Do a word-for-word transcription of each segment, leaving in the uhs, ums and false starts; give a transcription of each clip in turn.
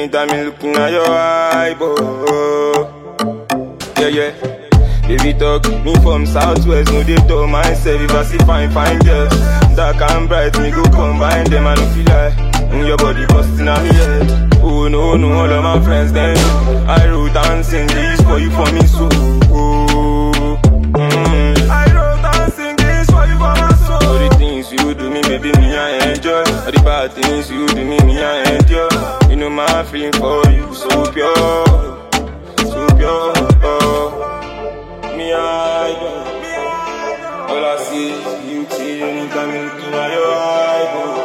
anytime me looking at your eyeball. Yeah, yeah. Baby talk, me from Southwest, no they talk myself. If I see fine, fine girls, dark and bright, me go combine them. I don't feel like mm, your body busting on me head. Oh no, no, all of my friends then I wrote and sing this for you, for me, so oh, mm. I wrote and sing this for you, for my soul. All the things you do me, baby, me I enjoy. All the bad things you do me, me I endure. You know my feeling for you, so pure, so pure. Oh. Me I don't. All I see is beauty anytime you look in your eyes.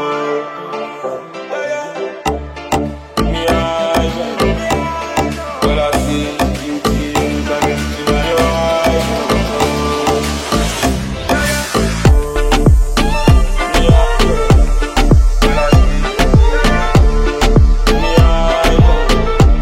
Me I don't. All I see is beauty anytime you look in your eyes. Me I don't. All I see is me I don't.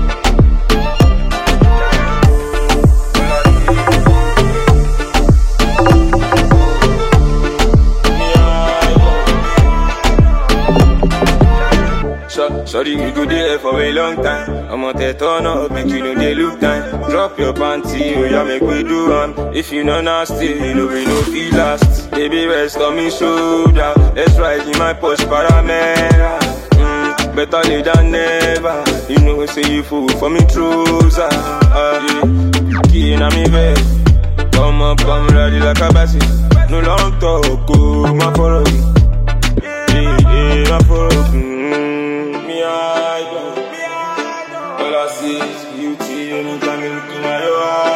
Sorry, we go there for a long time. I'm on the turn up, make you know they look time. Drop your panty, oh yeah, make we do one. If you know nasty, you know we no feel last. Baby, rest on me shoulder. Let's ride in my Porsche Panamera. Mm, better late than never. You know, say you fool for me trouser. Uh, yeah, key in me bed. Come up, come ready like a bassy. No long talk, oh, my follow me. Yeah, yeah, my follow me. I don't. All I see is beauty anytime you look in my eyes.